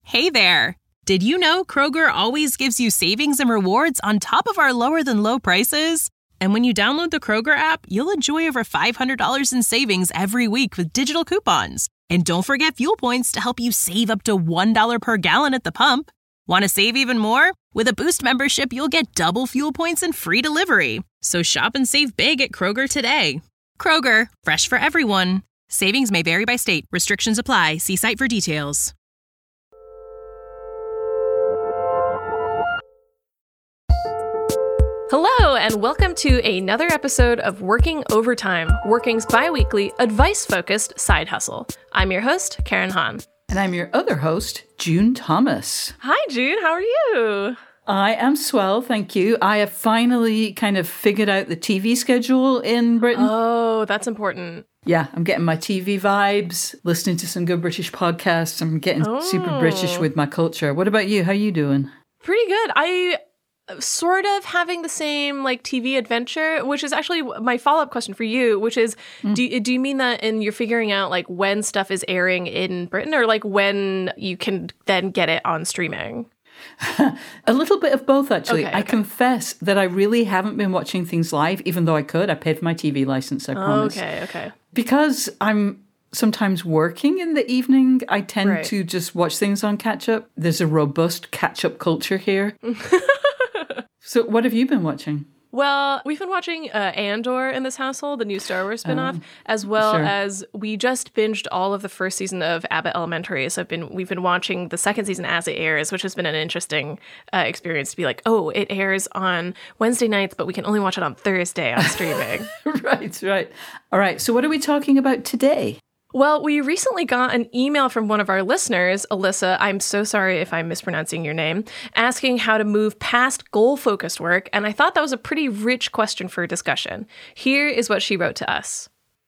Hey there! Did you know Kroger always gives you savings and rewards on top of our lower-than-low prices? And when you download the Kroger app, you'll enjoy over $500 in savings every week with digital coupons. And don't forget fuel points to help you save up to $1 per gallon at the pump. Want to save even more? With a Boost membership, you'll get double fuel points and free delivery. So shop and save big at Kroger today. Kroger, fresh for everyone. Savings may vary by state. Restrictions apply. See site for details. Hello, and welcome to another episode of Working Overtime, Working's bi-weekly, advice-focused side hustle. I'm your host, Karen Hahn. And I'm your other host, June Thomas. Hi, June. How are you? I am swell, thank you. I have finally kind of figured out the TV schedule in Britain. Oh, that's important. Yeah, I'm getting my TV vibes, listening to some good British podcasts. I'm getting super British with my culture. What about you? How you doing? Pretty good. I sort of having the same like TV adventure, which is actually my follow-up question for you, which is, do you mean that you're figuring out like when stuff is airing in Britain or like when you can then get it on streaming? A little bit of both, actually. Okay. I confess that I really haven't been watching things live, even though I could. I paid for my TV license, I promise. Okay. Because I'm sometimes working in the evening, I tend to just watch things on catch-up. There's a robust catch-up culture here. So what have you been watching? Well, we've been watching Andor in this household, the new Star Wars spinoff, as well as we just binged all of the first season of Abbott Elementary. So we've been watching the second season as it airs, which has been an interesting experience to be like, oh, it airs on Wednesday nights, but we can only watch it on Thursday on streaming. Right. All right. So what are we talking about today? Well, we recently got an email from one of our listeners, Alyssa, I'm so sorry if I'm mispronouncing your name, asking how to move past goal-focused work, and I thought that was a pretty rich question for discussion. Here is what she wrote to us.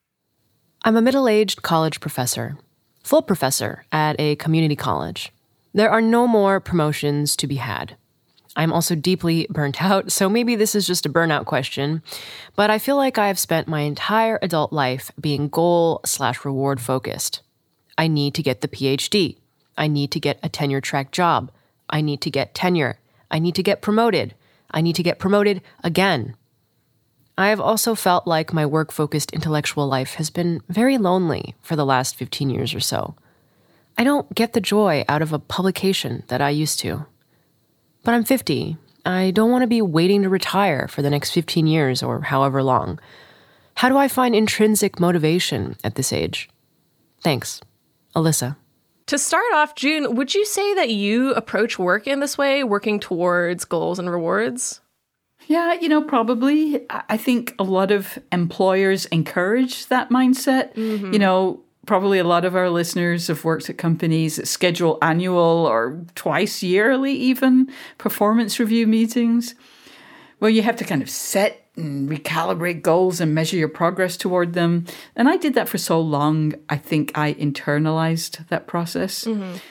I'm a middle-aged college professor, full professor at a community college. There are no more promotions to be had. I'm also deeply burnt out, so maybe this is just a burnout question, but I feel like I have spent my entire adult life being goal/reward focused. I need to get the PhD. I need to get a tenure-track job. I need to get tenure. I need to get promoted. I need to get promoted again. I have also felt like my work-focused intellectual life has been very lonely for the last 15 years or so. I don't get the joy out of a publication that I used to. But I'm 50. I don't want to be waiting to retire for the next 15 years or however long. How do I find intrinsic motivation at this age? Thanks. Alyssa. To start off, June, would you say that you approach work in this way, working towards goals and rewards? Yeah, probably. I think a lot of employers encourage that mindset. Probably a lot of our listeners have worked at companies that schedule annual or twice yearly even performance review meetings where you have to kind of set and recalibrate goals and measure your progress toward them. And I did that for so long, I think I internalized that process.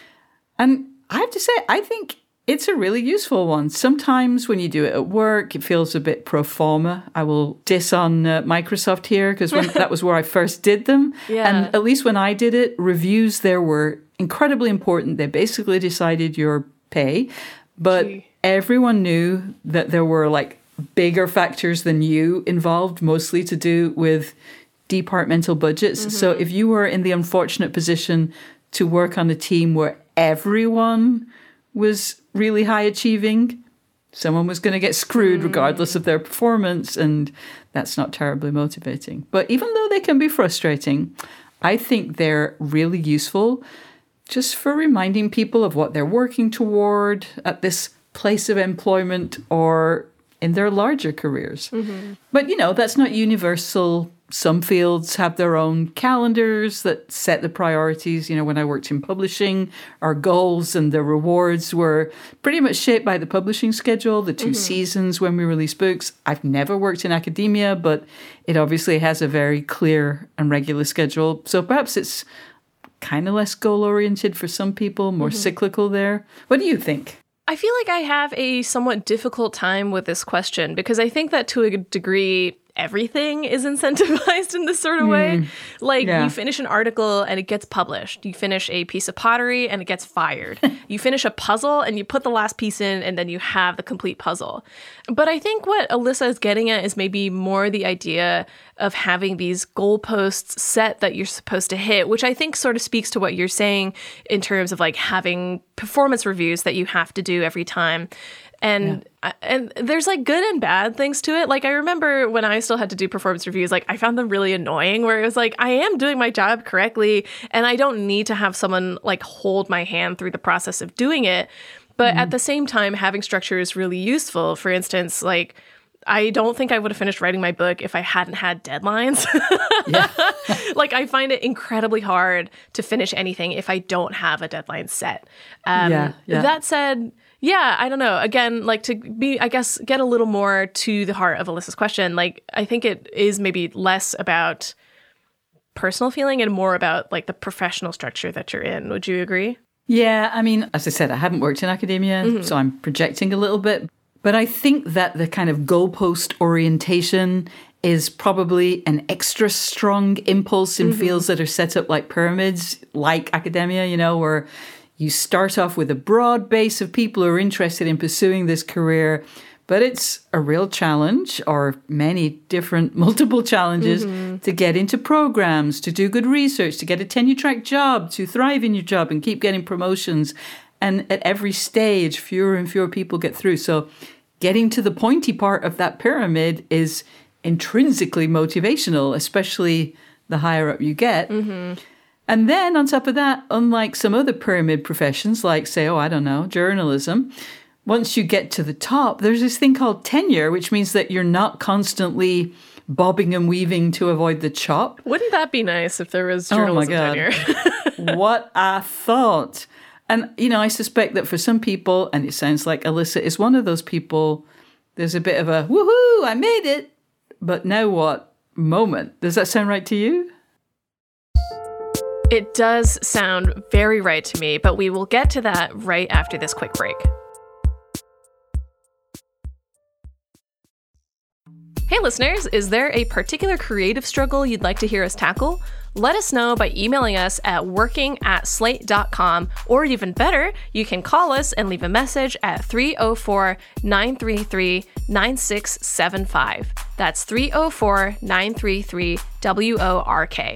And I have to say, I think it's a really useful one. Sometimes when you do it at work, it feels a bit pro forma. I will diss on Microsoft here because that was where I first did them. Yeah. And at least when I did it, reviews there were incredibly important. They basically decided your pay. But everyone knew that there were like bigger factors than you involved, mostly to do with departmental budgets. So if you were in the unfortunate position to work on a team where everyone was really high achieving, someone was going to get screwed regardless of their performance, and that's not terribly motivating. But even though they can be frustrating, I think they're really useful just for reminding people of what they're working toward at this place of employment or in their larger careers. But, that's not universal. Some fields have their own calendars that set the priorities. When I worked in publishing, our goals and the rewards were pretty much shaped by the publishing schedule, the 2 seasons when we release books. I've never worked in academia, but it obviously has a very clear and regular schedule. So perhaps it's kind of less goal-oriented for some people, more cyclical there. What do you think? I feel like I have a somewhat difficult time with this question because I think that to a degree, everything is incentivized in this sort of way. Like you finish an article and it gets published. You finish a piece of pottery and it gets fired. You finish a puzzle and you put the last piece in and then you have the complete puzzle. But I think what Alyssa is getting at is maybe more the idea of having these goalposts set that you're supposed to hit, which I think sort of speaks to what you're saying in terms of like having performance reviews that you have to do every time. And there's like good and bad things to it. Like I remember when I still had to do performance reviews, like I found them really annoying where it was like, I am doing my job correctly and I don't need to have someone like hold my hand through the process of doing it. But at the same time, having structure is really useful. For instance, like I don't think I would have finished writing my book if I hadn't had deadlines. Like I find it incredibly hard to finish anything if I don't have a deadline set. That said, yeah, I don't know. Again, like to be, I guess, get a little more to the heart of Alyssa's question. Like, I think it is maybe less about personal feeling and more about like the professional structure that you're in. Would you agree? Yeah, I mean, as I said, I haven't worked in academia, so I'm projecting a little bit. But I think that the kind of goalpost orientation is probably an extra strong impulse in fields that are set up like pyramids, like academia, you know, where you start off with a broad base of people who are interested in pursuing this career, but it's a real challenge, or many different multiple challenges, to get into programs, to do good research, to get a tenure-track job, to thrive in your job and keep getting promotions. And at every stage, fewer and fewer people get through. So getting to the pointy part of that pyramid is intrinsically motivational, especially the higher up you get. And then on top of that, unlike some other pyramid professions, like, say, journalism, once you get to the top, there's this thing called tenure, which means that you're not constantly bobbing and weaving to avoid the chop. Wouldn't that be nice if there was journalism tenure? What a thought. And, you know, I suspect that for some people, and it sounds like Alyssa is one of those people, there's a bit of a, woohoo, I made it, but now what moment. Does that sound right to you? It does sound very right to me, but we will get to that right after this quick break. Hey listeners, is there a particular creative struggle you'd like to hear us tackle? Let us know by emailing us at working@slate.com, or even better, you can call us and leave a message at 304-933-9675. That's 304-933-WORK.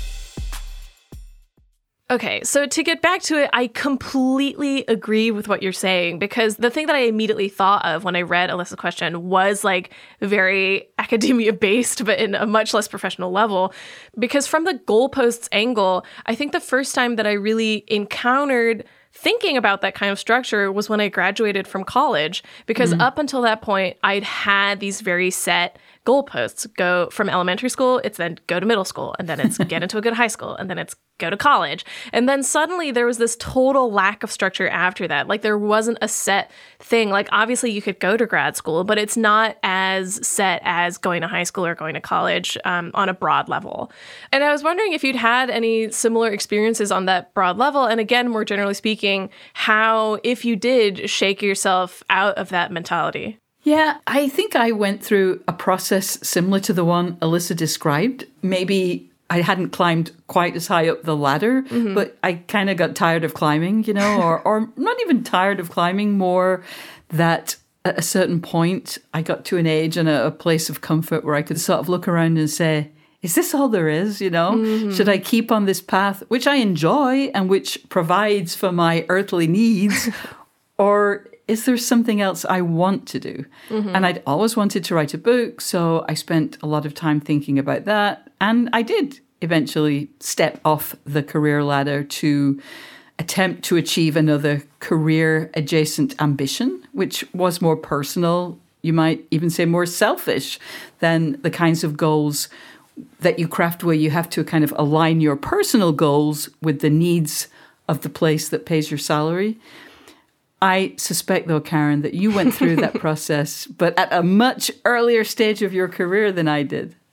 Okay, so to get back to it, I completely agree with what you're saying, because the thing that I immediately thought of when I read Alyssa's question was like very academia-based, but in a much less professional level. Because from the goalposts angle, I think the first time that I really encountered thinking about that kind of structure was when I graduated from college, because up until that point, I'd had these very set goalposts. Go from elementary school, it's then go to middle school, and then it's get into a good high school, and then it's go to college. And then suddenly there was this total lack of structure after that. Like there wasn't a set thing. Like obviously you could go to grad school, but it's not as set as going to high school or going to college on a broad level. And I was wondering if you'd had any similar experiences on that broad level. And again, more generally speaking, how, if you did, shake yourself out of that mentality. Yeah, I think I went through a process similar to the one Alyssa described. Maybe I hadn't climbed quite as high up the ladder, but I kind of got tired of climbing, you know, or not even tired of climbing, more that at a certain point I got to an age and a place of comfort where I could sort of look around and say, is this all there is, you know? Should I keep on this path, which I enjoy and which provides for my earthly needs, or is there something else I want to do? And I'd always wanted to write a book, so I spent a lot of time thinking about that. And I did eventually step off the career ladder to attempt to achieve another career-adjacent ambition, which was more personal, you might even say more selfish than the kinds of goals that you craft where you have to kind of align your personal goals with the needs of the place that pays your salary. I suspect, though, Karen, that you went through that process, but at a much earlier stage of your career than I did.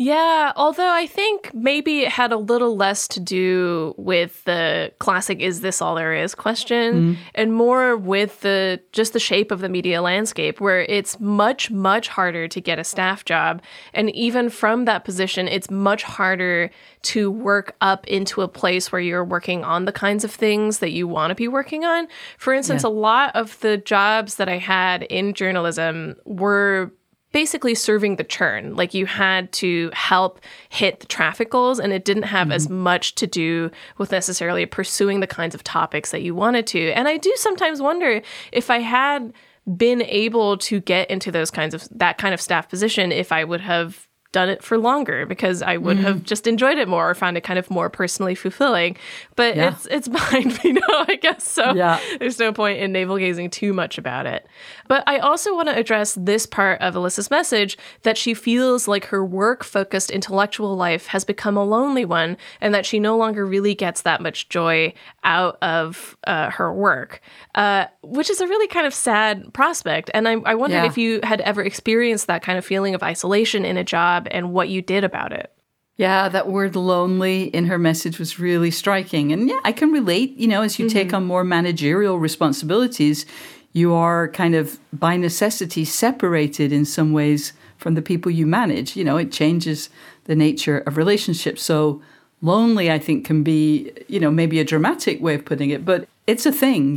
Yeah, although I think maybe it had a little less to do with the classic "is this all there is" question and more with just the shape of the media landscape, where it's much, much harder to get a staff job. And even from that position, it's much harder to work up into a place where you're working on the kinds of things that you want to be working on. For instance, a lot of the jobs that I had in journalism were basically serving the churn. Like, you had to help hit the traffic goals, and it didn't have as much to do with necessarily pursuing the kinds of topics that you wanted to. And I do sometimes wonder if I had been able to get into that kind of staff position, if I would have done it for longer, because I would have just enjoyed it more or found it kind of more personally fulfilling. But it's behind me now, I guess. So there's no point in navel-gazing too much about it. But I also want to address this part of Alyssa's message, that she feels like her work-focused intellectual life has become a lonely one, and that she no longer really gets that much joy out of her work, which is a really kind of sad prospect. And I wondered if you had ever experienced that kind of feeling of isolation in a job and what you did about it. Yeah, that word lonely in her message was really striking. And yeah, I can relate, as you take on more managerial responsibilities, you are kind of by necessity separated in some ways from the people you manage. It changes the nature of relationships. So lonely, I think, can be, maybe a dramatic way of putting it, but it's a thing,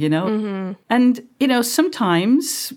And, sometimes,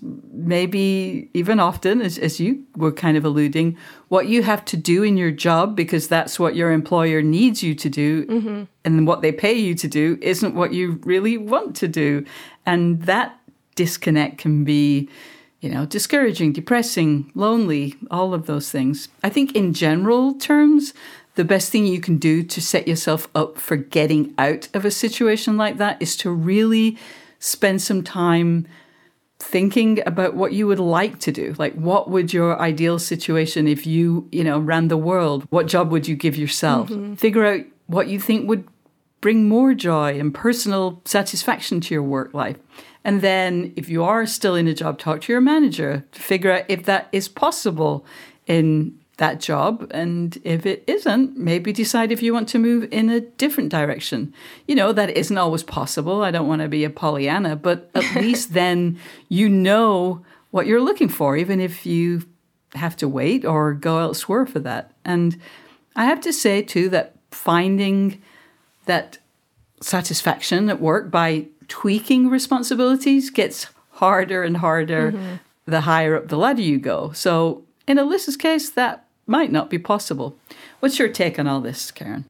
maybe even often, as you were kind of alluding, what you have to do in your job, because that's what your employer needs you to do, and what they pay you to do isn't what you really want to do. And that disconnect can be, discouraging, depressing, lonely, all of those things. I think in general terms, the best thing you can do to set yourself up for getting out of a situation like that is to really spend some time thinking about what you would like to do. Like, what would your ideal situation if you, ran the world? What job would you give yourself? Figure out what you think would bring more joy and personal satisfaction to your work life. And then if you are still in a job, talk to your manager to figure out if that is possible in that job. And if it isn't, maybe decide if you want to move in a different direction. That isn't always possible. I don't want to be a Pollyanna, but at least then you know what you're looking for, even if you have to wait or go elsewhere for that. And I have to say, too, that finding that satisfaction at work by tweaking responsibilities gets harder and harder the higher up the ladder you go. So in Alyssa's case, that might not be possible. What's your take on all this, Karen?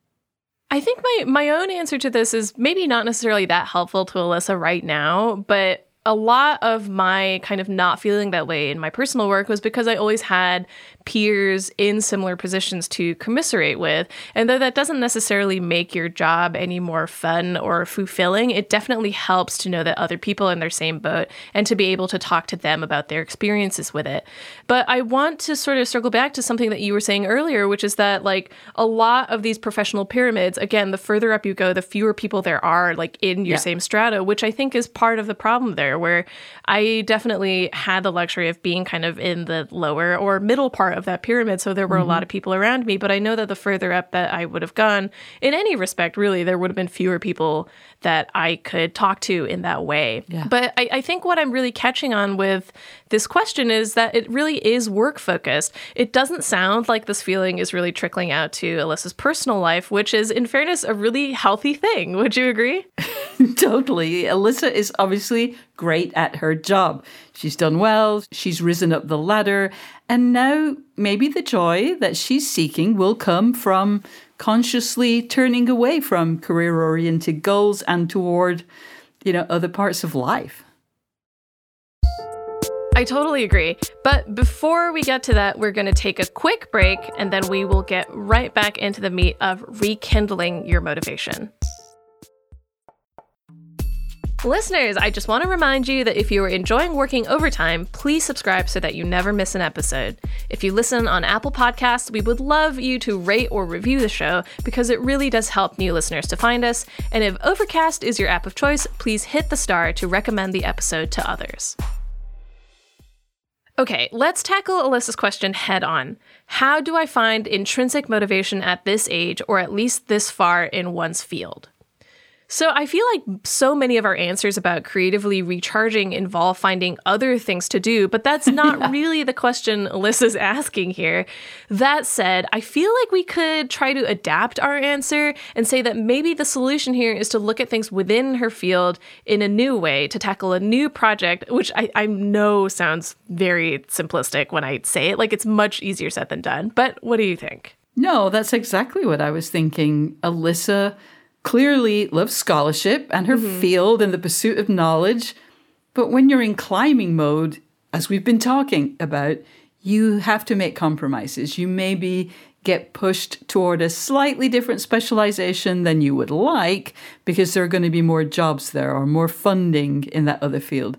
I think my own answer to this is maybe not necessarily that helpful to Alyssa right now, but a lot of my kind of not feeling that way in my personal work was because I always had peers in similar positions to commiserate with. And though that doesn't necessarily make your job any more fun or fulfilling, it definitely helps to know that other people are in their same boat and to be able to talk to them about their experiences with it. But I want to sort of circle back to something that you were saying earlier, which is that like a lot of these professional pyramids, again, the further up you go, the fewer people there are like in your same strata, which I think is part of the problem there, where I definitely had the luxury of being kind of in the lower or middle part of that pyramid. So there were a lot of people around me, but I know that the further up that I would have gone, in any respect, really, there would have been fewer people that I could talk to in that way. Yeah. But I think what I'm really catching on with this question is that it really is work focused. It doesn't sound like this feeling is really trickling out to Alyssa's personal life, which is, in fairness, a really healthy thing. Would you agree? Totally. Alyssa is obviously great at her job. She's done well. She's risen up the ladder. And now maybe the joy that she's seeking will come from consciously turning away from career-oriented goals and toward, other parts of life. I totally agree. But before we get to that, we're going to take a quick break, and then we will get right back into the meat of rekindling your motivation. Listeners, I just want to remind you that if you are enjoying working overtime, please subscribe so that you never miss an episode. If you listen on Apple Podcasts, we would love you to rate or review the show because it really does help new listeners to find us. And if Overcast is your app of choice, please hit the star to recommend the episode to others. Okay, let's tackle Alyssa's question head on. How do I find intrinsic motivation at this age, or at least this far in one's field? So I feel like so many of our answers about creatively recharging involve finding other things to do, but that's not really the question Alyssa's asking here. That said, I feel like we could try to adapt our answer and say that maybe the solution here is to look at things within her field in a new way, to tackle a new project, which I know sounds very simplistic when I say it. Like, it's much easier said than done. But what do you think? No, that's exactly what I was thinking. Alyssa clearly loves scholarship and her field and the pursuit of knowledge. But when you're in climbing mode, as we've been talking about, you have to make compromises. You maybe get pushed toward a slightly different specialization than you would like because there are going to be more jobs there or more funding in that other field.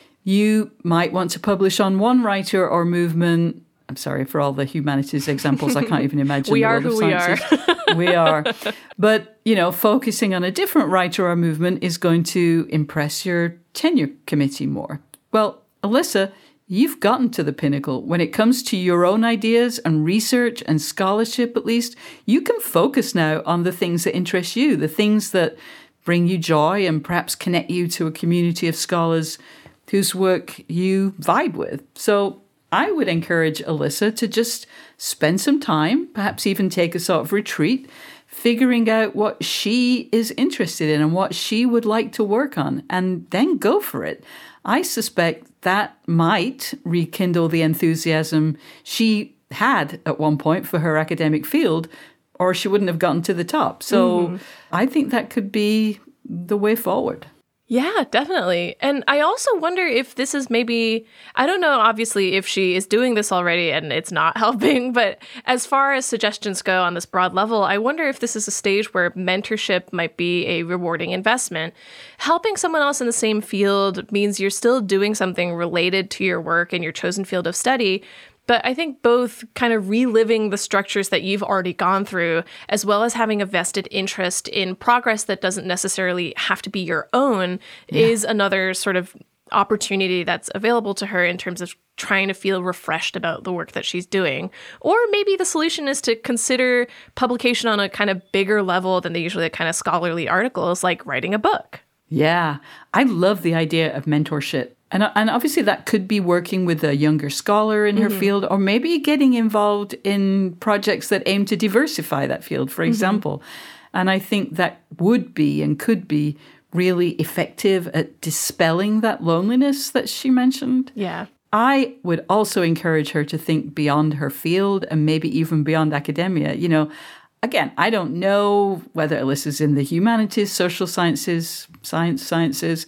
You might want to publish on one writer or movement. I'm sorry for all the humanities examples. I can't even imagine. We are who we are. We are. But, focusing on a different writer or movement is going to impress your tenure committee more. Well, Alyssa, you've gotten to the pinnacle. When it comes to your own ideas and research and scholarship, at least, you can focus now on the things that interest you, the things that bring you joy and perhaps connect you to a community of scholars whose work you vibe with. So I would encourage Alyssa to just spend some time, perhaps even take a sort of retreat, figuring out what she is interested in and what she would like to work on, and then go for it. I suspect that might rekindle the enthusiasm she had at one point for her academic field, or she wouldn't have gotten to the top. So I think that could be the way forward. Yeah, definitely. And I also wonder if this is maybe, I don't know, obviously, if she is doing this already and it's not helping, but as far as suggestions go on this broad level, I wonder if this is a stage where mentorship might be a rewarding investment. Helping someone else in the same field means you're still doing something related to your work and your chosen field of study. But I think both kind of reliving the structures that you've already gone through, as well as having a vested interest in progress that doesn't necessarily have to be your own, is another sort of opportunity that's available to her in terms of trying to feel refreshed about the work that she's doing. Or maybe the solution is to consider publication on a kind of bigger level than the usually kind of scholarly articles, like writing a book. Yeah, I love the idea of mentorship. And obviously that could be working with a younger scholar in her field, or maybe getting involved in projects that aim to diversify that field, for example. And I think that would be and could be really effective at dispelling that loneliness that she mentioned. Yeah. I would also encourage her to think beyond her field and maybe even beyond academia. Again, I don't know whether Alyssa's in the humanities, social sciences, sciences,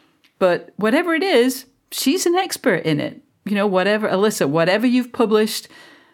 but whatever it is, she's an expert in it. Alyssa, whatever you've published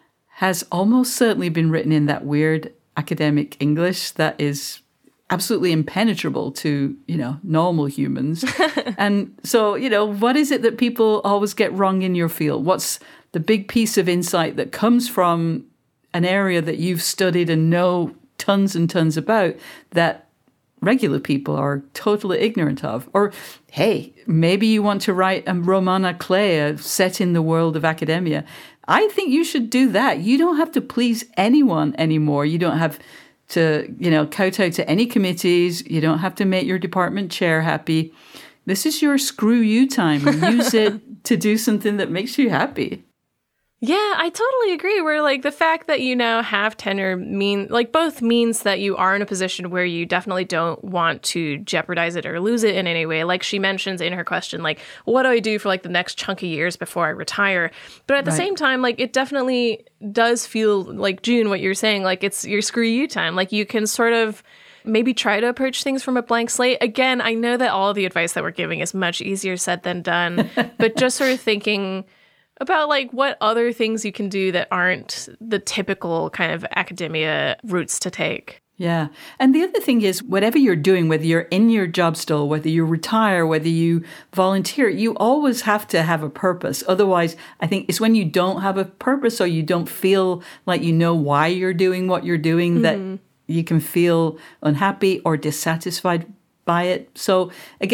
has almost certainly been written in that weird academic English that is absolutely impenetrable to, normal humans. And so, what is it that people always get wrong in your field? What's the big piece of insight that comes from an area that you've studied and know tons and tons about that regular people are totally ignorant of? Or, hey, maybe you want to write a Romana Clea set in the world of academia. I think you should do that. You don't have to please anyone anymore. You don't have to, kowtow to any committees. You don't have to make your department chair happy. This is your screw you time. Use it to do something that makes you happy. Yeah, I totally agree. Where the fact that you now have tenure both means that you are in a position where you definitely don't want to jeopardize it or lose it in any way. Like she mentions in her question, what do I do for the next chunk of years before I retire? But at the same time, it definitely does feel like, June, what you're saying, it's your screw you time. You can sort of maybe try to approach things from a blank slate. Again, I know that all of the advice that we're giving is much easier said than done, but just sort of thinking about what other things you can do that aren't the typical kind of academia routes to take. Yeah. And the other thing is, whatever you're doing, whether you're in your job still, whether you retire, whether you volunteer, you always have to have a purpose. Otherwise, I think it's when you don't have a purpose or you don't feel like you know why you're doing what you're doing that you can feel unhappy or dissatisfied by it. So again,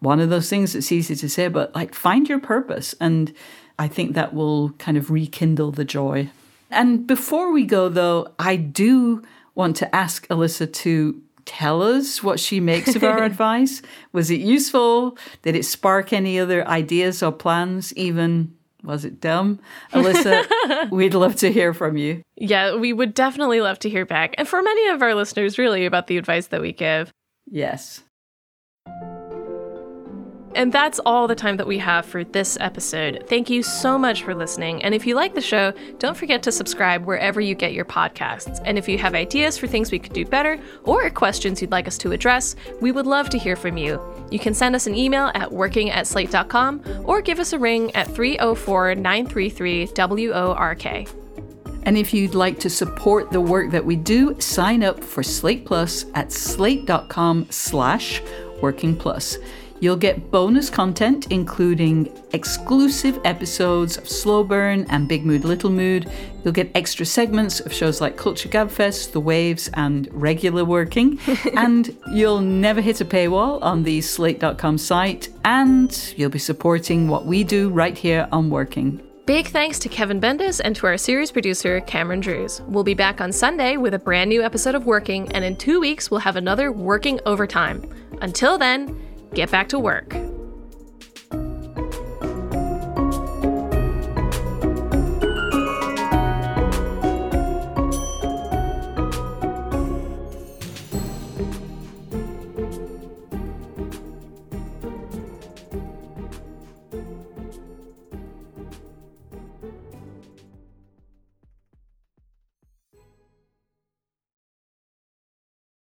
one of those things that's easy to say, but like find your purpose. And I think that will kind of rekindle the joy. And before we go, though, I do want to ask Alyssa to tell us what she makes of our advice. Was it useful? Did it spark any other ideas or plans? Even, was it dumb? Alyssa, we'd love to hear from you. Yeah, we would definitely love to hear back. And for many of our listeners, really, about the advice that we give. Yes. And that's all the time that we have for this episode. Thank you so much for listening. And if you like the show, don't forget to subscribe wherever you get your podcasts. And if you have ideas for things we could do better or questions you'd like us to address, we would love to hear from you. You can send us an email at working@slate.com or give us a ring at 304-933-WORK. And if you'd like to support the work that we do, sign up for Slate Plus at slate.com/workingplus. You'll get bonus content, including exclusive episodes of Slow Burn and Big Mood, Little Mood. You'll get extra segments of shows like Culture Gabfest, The Waves, and Regular Working. And you'll never hit a paywall on the Slate.com site. And you'll be supporting what we do right here on Working. Big thanks to Kevin Bendis and to our series producer, Cameron Drews. We'll be back on Sunday with a brand new episode of Working, and in 2 weeks, we'll have another Working Overtime. Until then, get back to work.